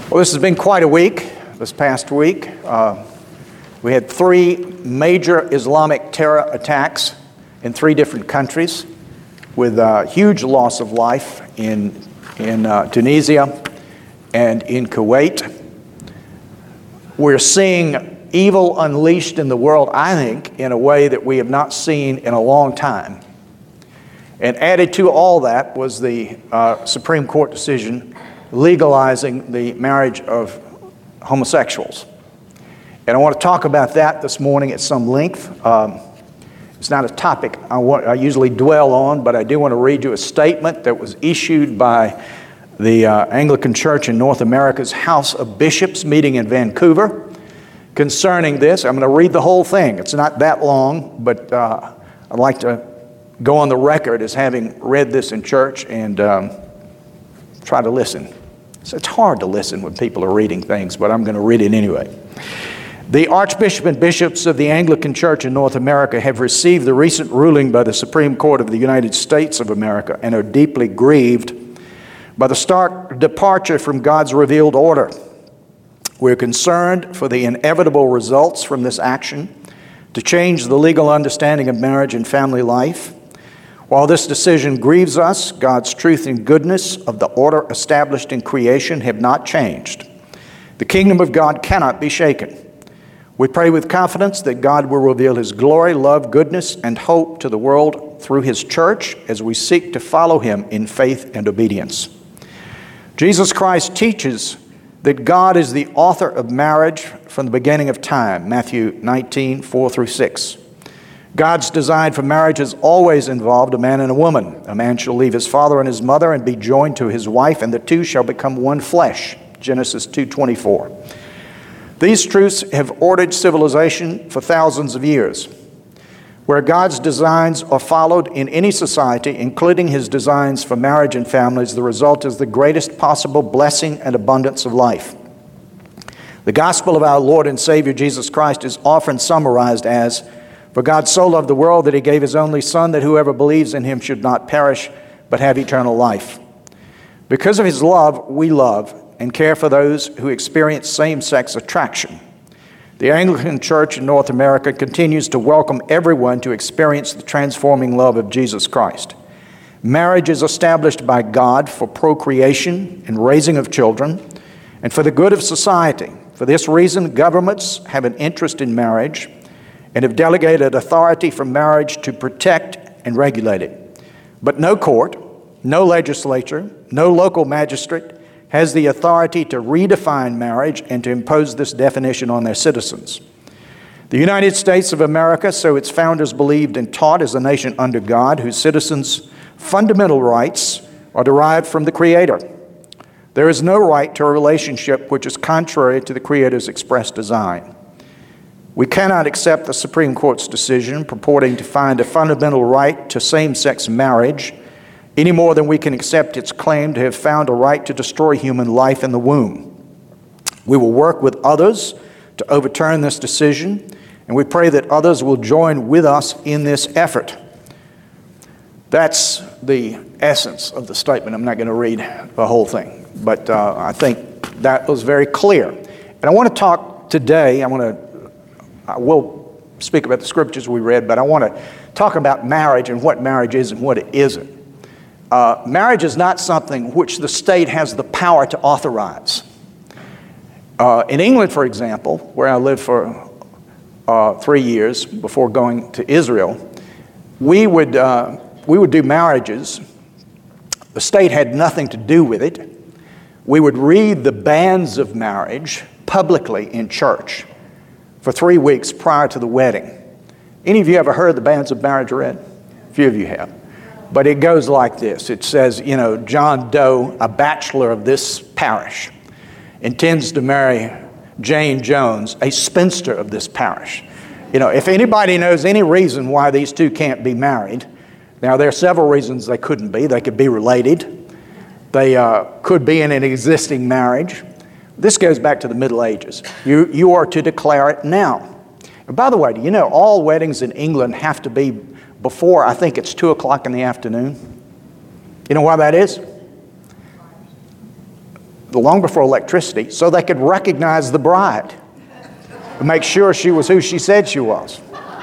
Well, this has been quite a week, this past week. We had 3 major Islamic terror attacks in 3 different countries with huge loss of life in Tunisia and in Kuwait. We're seeing evil unleashed in the world, I think, in a way that we have not seen in a long time. And added to all that was the Supreme Court decision legalizing the marriage of homosexuals. And I want to talk about that this morning at some length. It's not a topic I usually dwell on, but I do want to read you a statement that was issued by the Anglican Church in North America's House of Bishops meeting in Vancouver concerning this. I'm going to read the whole thing. It's not that long, but I'd like to go on the record as having read this in church and try to listen. So it's hard to listen when people are reading things, but I'm going to read it anyway. The Archbishop and bishops of the Anglican Church in North America have received the recent ruling by the Supreme Court of the United States of America and are deeply grieved by the stark departure from God's revealed order. We're concerned for the inevitable results from this action to change the legal understanding of marriage and family life. While this decision grieves us, God's truth and goodness of the order established in creation have not changed. The kingdom of God cannot be shaken. We pray with confidence that God will reveal His glory, love, goodness, and hope to the world through His church as we seek to follow Him in faith and obedience. Jesus Christ teaches that God is the author of marriage from the beginning of time, Matthew 19, 4 through 6. God's design for marriage has always involved a man and a woman. A man shall leave his father and his mother and be joined to his wife, and the two shall become one flesh, Genesis 2:24. These truths have ordered civilization for thousands of years. Where God's designs are followed in any society, including His designs for marriage and families, the result is the greatest possible blessing and abundance of life. The gospel of our Lord and Savior Jesus Christ is often summarized as, "For God so loved the world that He gave His only Son, that whoever believes in Him should not perish, but have eternal life." Because of His love, we love and care for those who experience same-sex attraction. The Anglican Church in North America continues to welcome everyone to experience the transforming love of Jesus Christ. Marriage is established by God for procreation and raising of children, and for the good of society. For this reason, governments have an interest in marriage and have delegated authority for marriage to protect and regulate it. But no court, no legislature, no local magistrate has the authority to redefine marriage and to impose this definition on their citizens. The United States of America, so its founders believed and taught, is a nation under God whose citizens' fundamental rights are derived from the Creator. There is no right to a relationship which is contrary to the Creator's express design. We cannot accept the Supreme Court's decision purporting to find a fundamental right to same-sex marriage any more than we can accept its claim to have found a right to destroy human life in the womb. We will work with others to overturn this decision, and we pray that others will join with us in this effort. That's the essence of the statement. I'm not going to read the whole thing, but I think that was very clear. And I want to talk today, I will speak about the scriptures we read, but I want to talk about marriage and what marriage is and what it isn't. Marriage is not something which the state has the power to authorize. In England, for example, where I lived for 3 years before going to Israel, we would do marriages. The state had nothing to do with it. We would read the banns of marriage publicly in church for 3 weeks prior to the wedding. Any of you ever heard the banns of marriage read? A few of you have. But it goes like this. It says, John Doe, a bachelor of this parish, intends to marry Jane Jones, a spinster of this parish. If anybody knows any reason why these two can't be married, now there are several reasons they couldn't be. They could be related. They could be in an existing marriage. This goes back to the Middle Ages. You are to declare it now. And by the way, do you know all weddings in England have to be before, I think it's 2 o'clock in the afternoon? You know why that is? long before electricity, so they could recognize the bride and make sure she was who she said she was.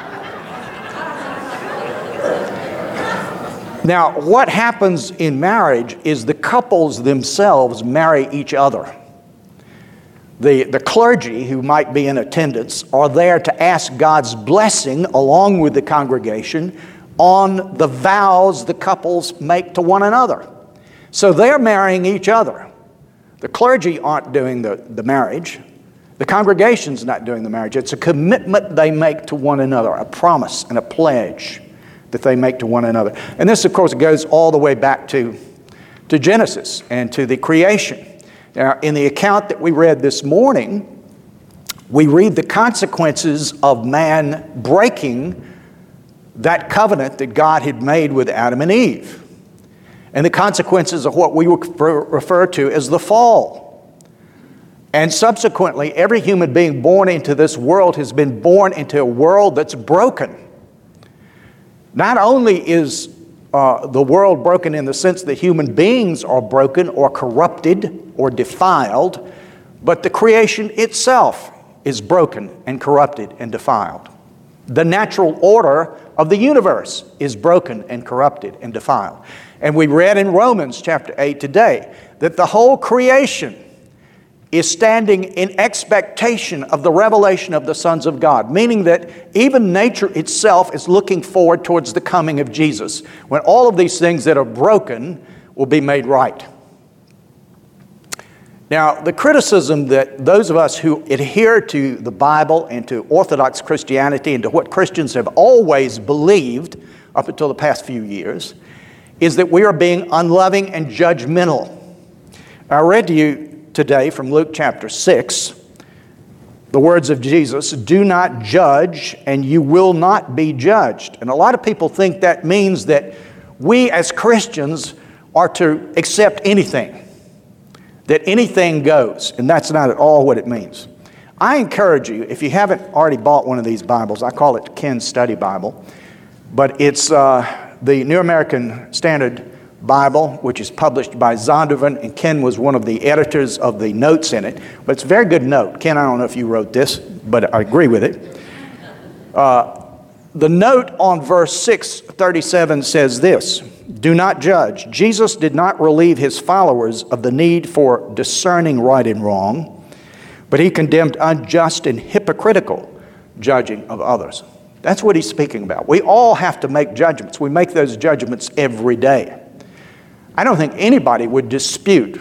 Now, what happens in marriage is the couples themselves marry each other. The clergy who might be in attendance are there to ask God's blessing along with the congregation on the vows the couples make to one another. So they're marrying each other. The clergy aren't doing the marriage. The congregation's not doing the marriage. It's a commitment they make to one another, a promise and a pledge that they make to one another. And this, of course, goes all the way back to Genesis and to the creation. Now, in the account that we read this morning, we read the consequences of man breaking that covenant that God had made with Adam and Eve, and the consequences of what we refer to as the fall. And subsequently, every human being born into this world has been born into a world that's broken. Not only is the world broken in the sense that human beings are broken or corrupted or defiled, but the creation itself is broken and corrupted and defiled. The natural order of the universe is broken and corrupted and defiled. And we read in Romans chapter 8 today that the whole creation is standing in expectation of the revelation of the sons of God, meaning that even nature itself is looking forward towards the coming of Jesus, when all of these things that are broken will be made right. Now, the criticism that those of us who adhere to the Bible and to Orthodox Christianity and to what Christians have always believed up until the past few years is that we are being unloving and judgmental. I read to you today from Luke chapter 6, the words of Jesus, "Do not judge, and you will not be judged." And a lot of people think that means that we as Christians are to accept anything, that anything goes, and that's not at all what it means. I encourage you, if you haven't already bought one of these Bibles, I call it Ken's Study Bible, but it's the New American Standard Bible, which is published by Zondervan, and Ken was one of the editors of the notes in it. But it's a very good note. Ken, I don't know if you wrote this, but I agree with it. The note on verse 637 says this: "Do not judge. Jesus did not relieve his followers of the need for discerning right and wrong, but he condemned unjust and hypocritical judging of others." That's what he's speaking about. We all have to make judgments. We make those judgments every day. I don't think anybody would dispute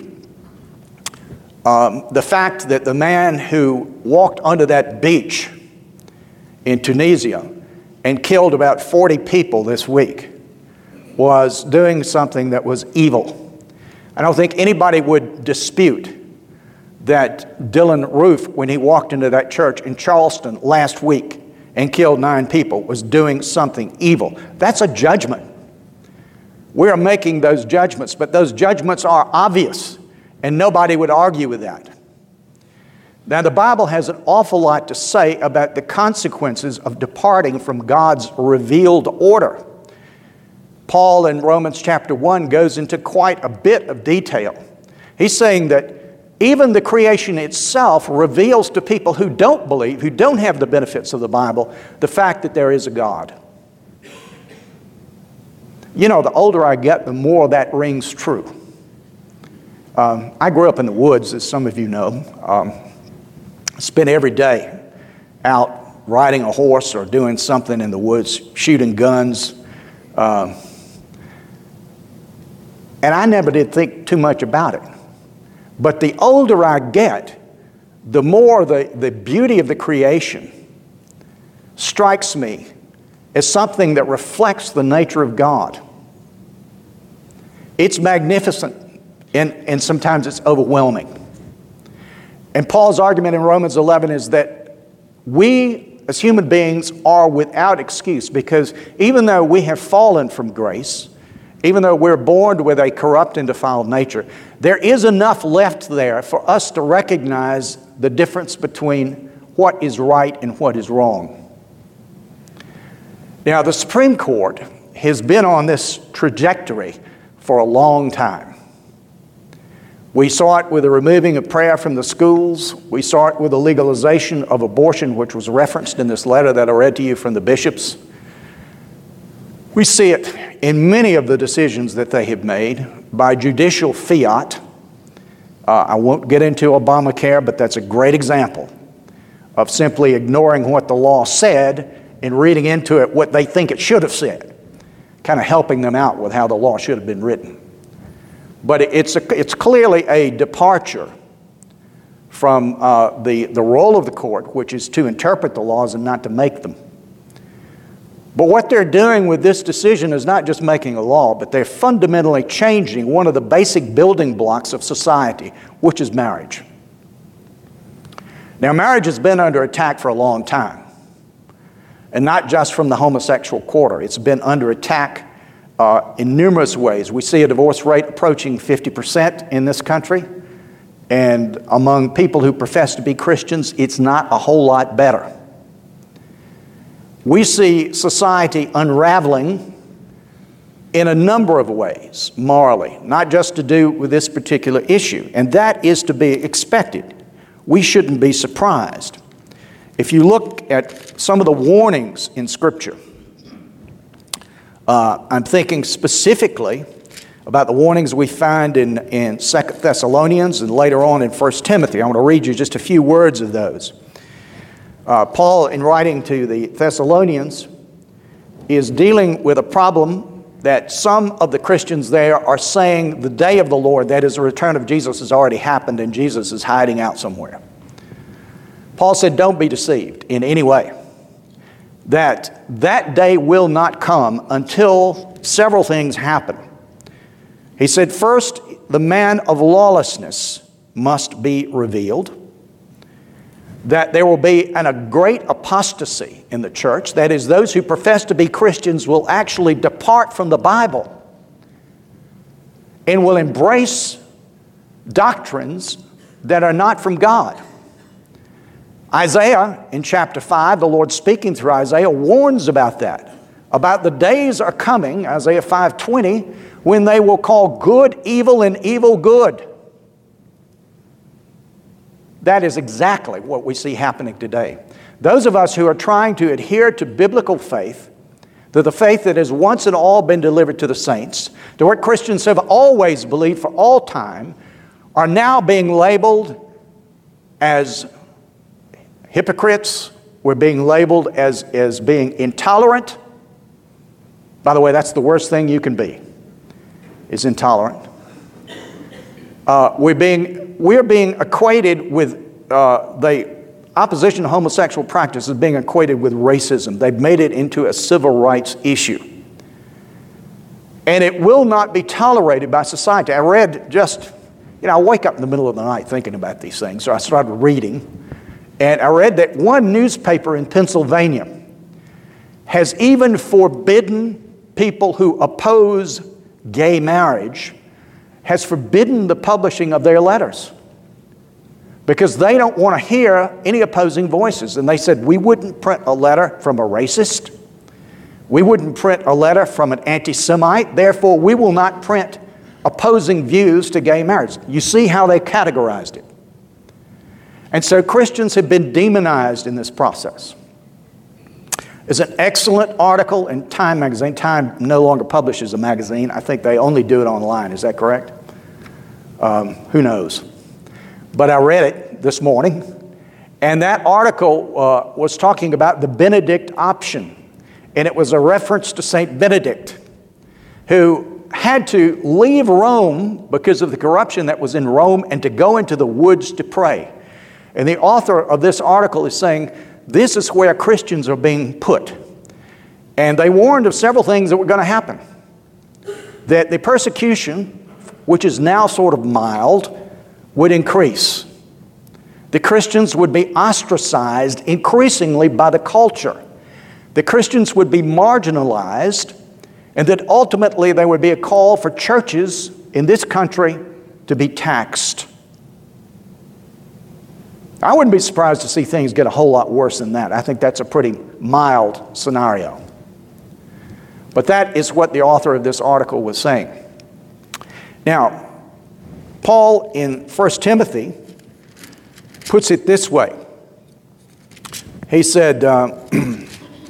the fact that the man who walked under that beach in Tunisia and killed about 40 people this week was doing something that was evil. I don't think anybody would dispute that Dylan Roof, when he walked into that church in Charleston last week and killed 9 people, was doing something evil. That's a judgment. We are making those judgments, but those judgments are obvious, and nobody would argue with that. Now, the Bible has an awful lot to say about the consequences of departing from God's revealed order. Paul in Romans chapter 1 goes into quite a bit of detail. He's saying that even the creation itself reveals to people who don't believe, who don't have the benefits of the Bible, the fact that there is a God. You know, the older I get, the more that rings true. I grew up in the woods, as some of you know. Spent every day out riding a horse or doing something in the woods, shooting guns. And I never did think too much about it. But the older I get, the more the beauty of the creation strikes me as something that reflects the nature of God. It's magnificent, and sometimes it's overwhelming. And Paul's argument in Romans 11 is that we, as human beings, are without excuse, because even though we have fallen from grace, even though we're born with a corrupt and defiled nature, there is enough left there for us to recognize the difference between what is right and what is wrong. Now, the Supreme Court has been on this trajectory for a long time. We saw it with the removing of prayer from the schools. We saw it with the legalization of abortion, which was referenced in this letter that I read to you from the bishops. We see it in many of the decisions that they have made by judicial fiat. I won't get into Obamacare, but that's a great example of simply ignoring what the law said and reading into it what they think it should have said, kind of helping them out with how the law should have been written. But it's clearly a departure from the role of the court, which is to interpret the laws and not to make them. But what they're doing with this decision is not just making a law, but they're fundamentally changing one of the basic building blocks of society, which is marriage. Now, marriage has been under attack for a long time, and not just from the homosexual quarter. It's been under attack in numerous ways. We see a divorce rate approaching 50% in this country, and among people who profess to be Christians, it's not a whole lot better. We see society unraveling in a number of ways, morally, not just to do with this particular issue, and that is to be expected. We shouldn't be surprised. If you look at some of the warnings in Scripture, I'm thinking specifically about the warnings we find in 2 Thessalonians and later on in 1 Timothy. I want to read you just a few words of those. Paul, in writing to the Thessalonians, is dealing with a problem that some of the Christians there are saying the day of the Lord, that is the return of Jesus, has already happened and Jesus is hiding out somewhere. Paul said, don't be deceived in any way. That day will not come until several things happen. He said, first, the man of lawlessness must be revealed. That there will be a great apostasy in the church. That is, those who profess to be Christians will actually depart from the Bible and will embrace doctrines that are not from God. Isaiah, in chapter 5, the Lord speaking through Isaiah, warns about that. About the days are coming, Isaiah 5:20, when they will call good evil and evil good. That is exactly what we see happening today. Those of us who are trying to adhere to biblical faith, to the faith that has once and all been delivered to the saints, to what Christians have always believed for all time, are now being labeled as hypocrites. We're being labeled as being intolerant. By the way, that's the worst thing you can be, is intolerant. We're being equated with the opposition to homosexual practice is being equated with racism. They've made it into a civil rights issue. And it will not be tolerated by society. I read I wake up in the middle of the night thinking about these things, so I started reading. And I read that one newspaper in Pennsylvania has even forbidden people who oppose gay marriage, has forbidden the publishing of their letters because they don't want to hear any opposing voices. And they said, we wouldn't print a letter from a racist. We wouldn't print a letter from an anti-Semite. Therefore, we will not print opposing views to gay marriage. You see how they categorized it. And so Christians have been demonized in this process. There's an excellent article in Time magazine. Time no longer publishes a magazine. I think they only do it online. Is that correct? Who knows? But I read it this morning, and that article was talking about the Benedict option. And it was a reference to St. Benedict, who had to leave Rome because of the corruption that was in Rome and to go into the woods to pray. And the author of this article is saying, this is where Christians are being put. And they warned of several things that were going to happen. That the persecution, which is now sort of mild, would increase. The Christians would be ostracized increasingly by the culture. The Christians would be marginalized, and that ultimately there would be a call for churches in this country to be taxed. I wouldn't be surprised to see things get a whole lot worse than that. I think that's a pretty mild scenario. But that is what the author of this article was saying. Now, Paul in 1 Timothy puts it this way. He said, the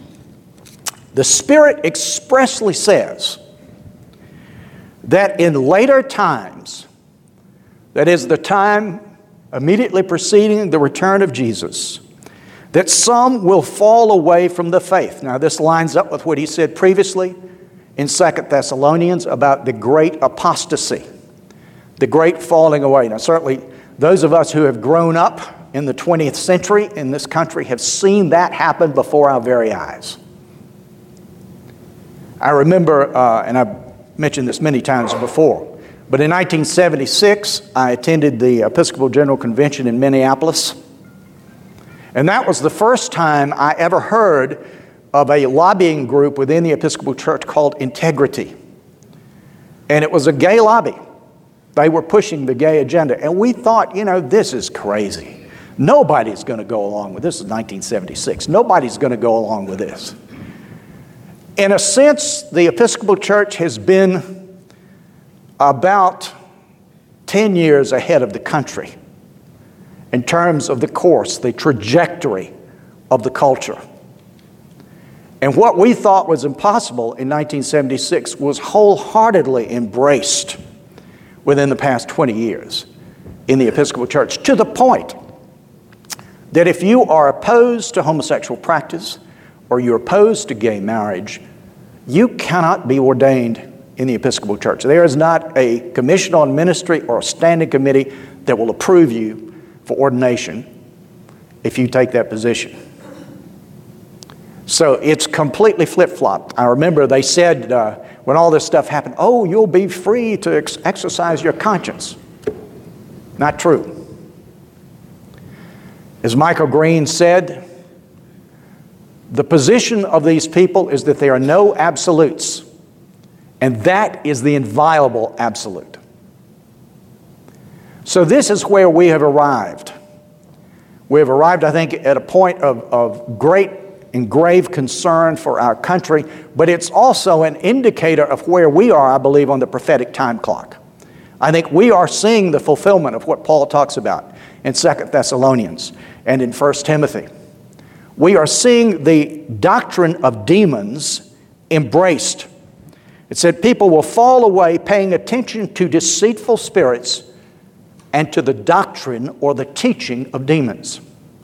Spirit expressly says that in later times, that is the time immediately preceding the return of Jesus, that some will fall away from the faith. Now this lines up with what he said previously in 2 Thessalonians about the great apostasy, the great falling away. Now certainly those of us who have grown up in the 20th century in this country have seen that happen before our very eyes. I remember, and I've mentioned this many times before, but in 1976 I attended the Episcopal General Convention in Minneapolis. And that was the first time I ever heard of a lobbying group within the Episcopal Church called Integrity. And it was a gay lobby. They were pushing the gay agenda. And we thought, this is crazy. Nobody's going to go along with this. This is 1976. Nobody's going to go along with this. In a sense, the Episcopal Church has been about 10 years ahead of the country in terms of the course, the trajectory of the culture. And what we thought was impossible in 1976 was wholeheartedly embraced within the past 20 years in the Episcopal Church, to the point that if you are opposed to homosexual practice or you're opposed to gay marriage, you cannot be ordained in the Episcopal Church. There is not a commission on ministry or a standing committee that will approve you for ordination if you take that position. So it's completely flip-flopped. I remember they said when all this stuff happened, you'll be free to exercise your conscience. Not true. As Michael Green said, the position of these people is that there are no absolutes, and that is the inviolable absolute. So this is where we have arrived. We have arrived, I think, at a point of great and grave concern for our country, but it's also an indicator of where we are, I believe, on the prophetic time clock. I think we are seeing the fulfillment of what Paul talks about in 2 Thessalonians and in 1 Timothy. We are seeing the doctrine of demons embraced. It said people will fall away paying attention to deceitful spirits and to the doctrine or the teaching of demons.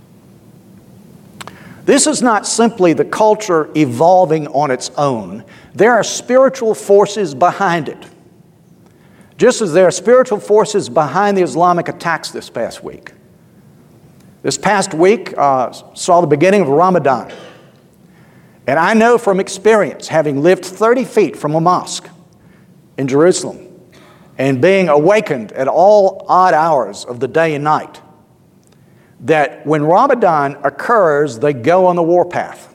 This is not simply the culture evolving on its own. There are spiritual forces behind it. Just as there are spiritual forces behind the Islamic attacks this past week. This past week saw the beginning of Ramadan. And I know from experience, having lived 30 feet from a mosque in Jerusalem and being awakened at all odd hours of the day and night, that when Ramadan occurs, they go on the warpath.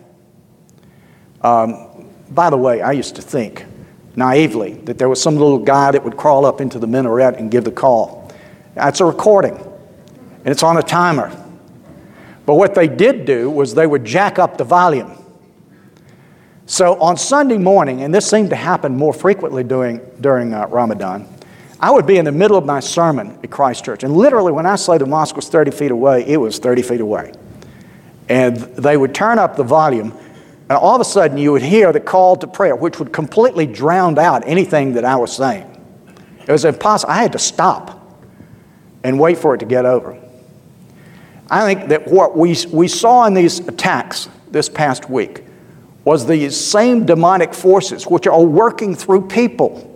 By the way, I used to think naively that there was some little guy that would crawl up into the minaret and give the call. It's a recording, and it's on a timer. But what they did do was they would jack up the volume. So on Sunday morning, and this seemed to happen more frequently during Ramadan, I would be in the middle of my sermon at Christ Church. And literally, when I say the mosque was 30 feet away, it was 30 feet away. And they would turn up the volume, and all of a sudden you would hear the call to prayer, which would completely drown out anything that I was saying. It was impossible. I had to stop and wait for it to get over. I think that what we saw in these attacks this past week was these same demonic forces which are working through people.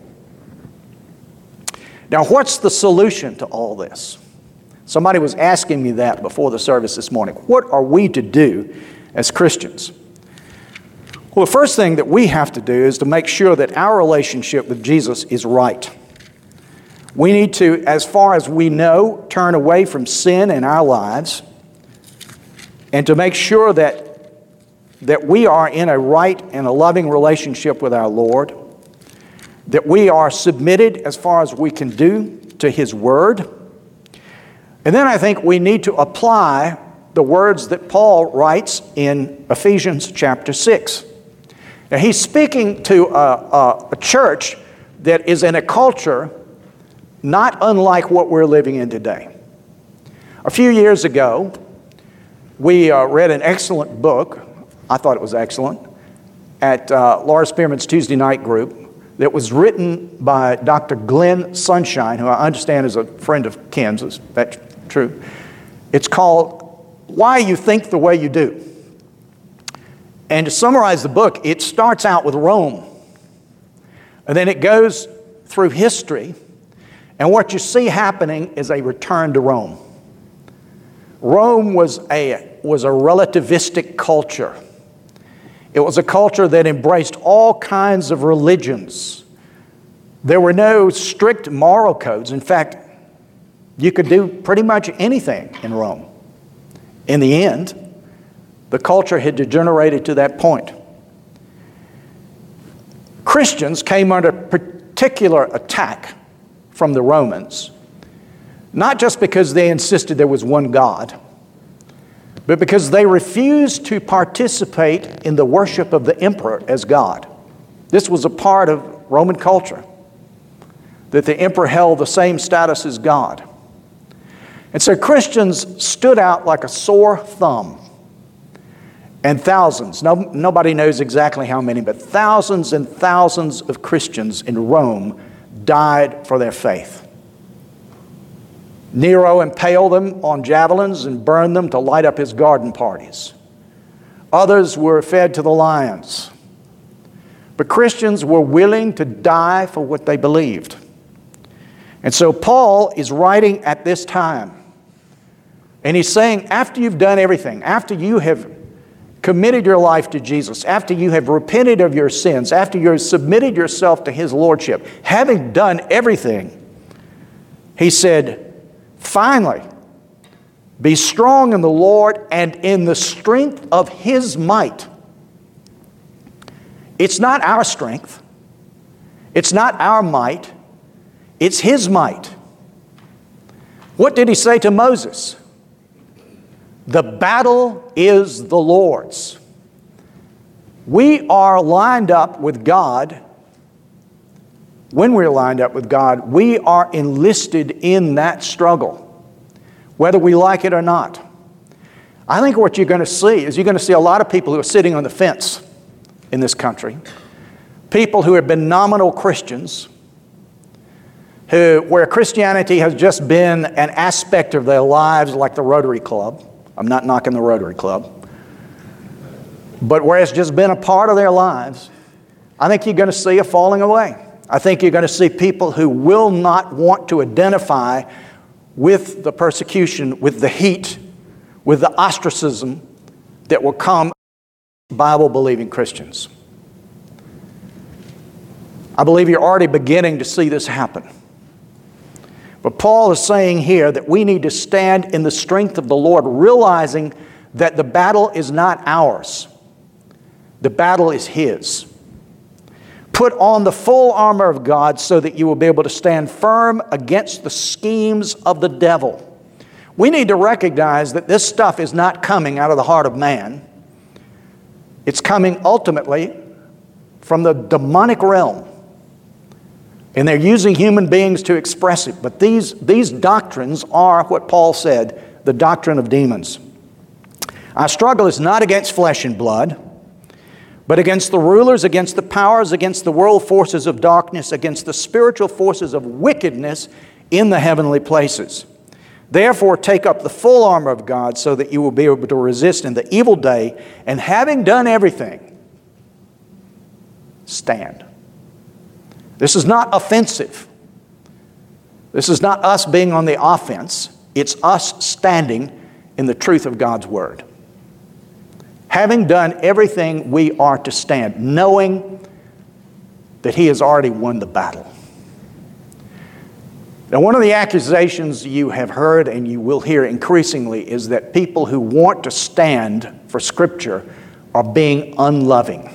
Now, what's the solution to all this? Somebody was asking me that before the service this morning. What are we to do as Christians? Well, the first thing that we have to do is to make sure that our relationship with Jesus is right. We need to, as far as we know, turn away from sin in our lives and to make sure that we are in a right and a loving relationship with our Lord, that we are submitted as far as we can do to His Word. And then I think we need to apply the words that Paul writes in Ephesians chapter 6. Now, he's speaking to a church that is in a culture not unlike what we're living in today. A few years ago, we read an excellent book, I thought it was excellent, at Laura Spearman's Tuesday night group that was written by Dr. Glenn Sunshine, who I understand is a friend of Ken's. Is that true? It's called Why You Think the Way You Do. And to summarize the book, it starts out with Rome, and then it goes through history, and what you see happening is a return to Rome. Rome was a relativistic culture. It was a culture that embraced all kinds of religions. There were no strict moral codes. In fact, you could do pretty much anything in Rome. In the end, the culture had degenerated to that point. Christians came under particular attack from the Romans, not just because they insisted there was one God, but because they refused to participate in the worship of the emperor as God. This was a part of Roman culture, that the emperor held the same status as God. And so Christians stood out like a sore thumb. And thousands, nobody knows exactly how many, but thousands and thousands of Christians in Rome died for their faith. Nero impaled them on javelins and burned them to light up his garden parties. Others were fed to the lions. But Christians were willing to die for what they believed. And so Paul is writing at this time. And he's saying, after you've done everything, after you have committed your life to Jesus, after you have repented of your sins, after you have submitted yourself to His Lordship, having done everything, he said, finally, be strong in the Lord and in the strength of His might. It's not our strength. It's not our might. It's His might. What did He say to Moses? The battle is the Lord's. We are lined up with God. When we're lined up with God, we are enlisted in that struggle, whether we like it or not. I think what you're going to see is you're going to see a lot of people who are sitting on the fence in this country, people who have been nominal Christians, where Christianity has just been an aspect of their lives, like the Rotary Club. I'm not knocking the Rotary Club. But where it's just been a part of their lives, I think you're going to see a falling away. I think you're going to see people who will not want to identify with the persecution, with the heat, with the ostracism that will come from Bible-believing Christians. I believe you're already beginning to see this happen. But Paul is saying here that we need to stand in the strength of the Lord, realizing that the battle is not ours. The battle is His. Put on the full armor of God so that you will be able to stand firm against the schemes of the devil. We need to recognize that this stuff is not coming out of the heart of man. It's coming ultimately from the demonic realm. And they're using human beings to express it. But these doctrines are what Paul said, the doctrine of demons. Our struggle is not against flesh and blood, but against the rulers, against the powers, against the world forces of darkness, against the spiritual forces of wickedness in the heavenly places. Therefore, take up the full armor of God so that you will be able to resist in the evil day, and having done everything, stand. This is not offensive. This is not us being on the offense. It's us standing in the truth of God's Word. Having done everything, we are to stand, knowing that He has already won the battle. Now, one of the accusations you have heard and you will hear increasingly is that people who want to stand for Scripture are being unloving.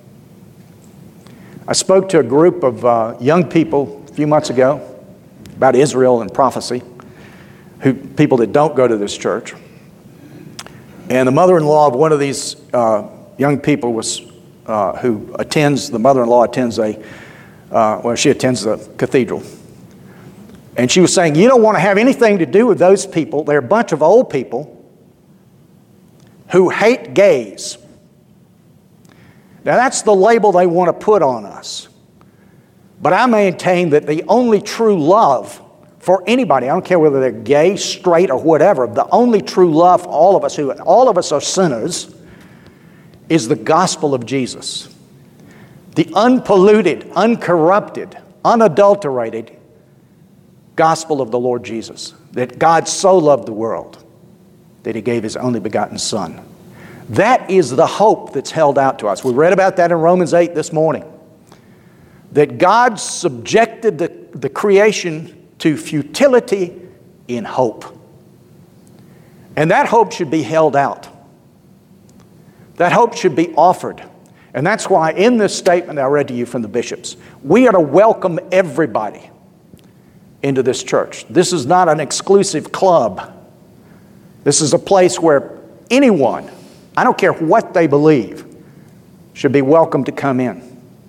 I spoke to a group of young people a few months ago about Israel and prophecy, people that don't go to this church. And the mother-in-law of one of these young people who attends, the mother-in-law attends she attends the cathedral. And she was saying, you don't want to have anything to do with those people. They're a bunch of old people who hate gays. Now that's the label they want to put on us. But I maintain that the only true love for anybody, I don't care whether they're gay, straight, or whatever, the only true love for all of us, who all of us are sinners, is the gospel of Jesus. The unpolluted, uncorrupted, unadulterated gospel of the Lord Jesus. That God so loved the world that He gave His only begotten Son. That is the hope that's held out to us. We read about that in Romans 8 this morning. That God subjected the creation to futility in hope. And that hope should be held out. That hope should be offered. And that's why in this statement I read to you from the bishops, we are to welcome everybody into this church. This is not an exclusive club. This is a place where anyone, I don't care what they believe, should be welcome to come in.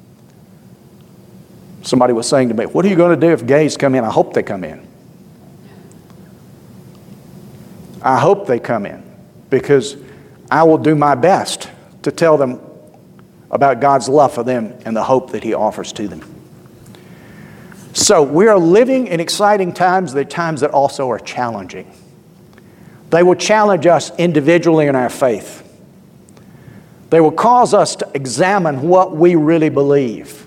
Somebody was saying to me, what are you going to do if gays come in? I hope they come in. I hope they come in, because I will do my best to tell them about God's love for them and the hope that He offers to them. So we are living in exciting times. They're times that also are challenging. They will challenge us individually in our faith. They will cause us to examine what we really believe.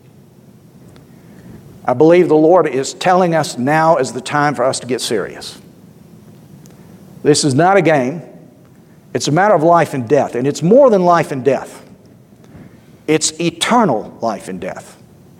I believe the Lord is telling us now is the time for us to get serious. This is not a game. It's a matter of life and death. And it's more than life and death. It's eternal life and death.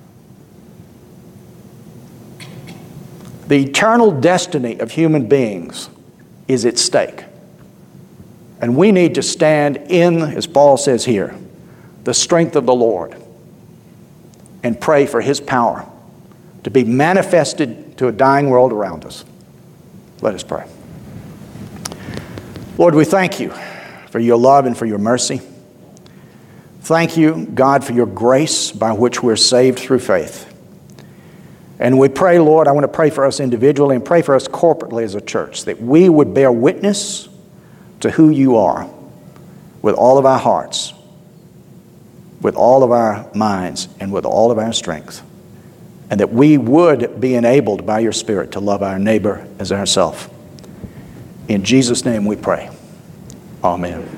The eternal destiny of human beings is at stake. And we need to stand in, as Paul says here, the strength of the Lord and pray for His power to be manifested to a dying world around us. Let us pray. Lord, we thank You for Your love and for Your mercy. Thank You, God, for Your grace by which we're saved through faith. And we pray, Lord, I want to pray for us individually and pray for us corporately as a church, that we would bear witness to who You are with all of our hearts, with all of our minds, and with all of our strength. And that we would be enabled by Your Spirit to love our neighbor as ourselves. In Jesus' name we pray. Amen.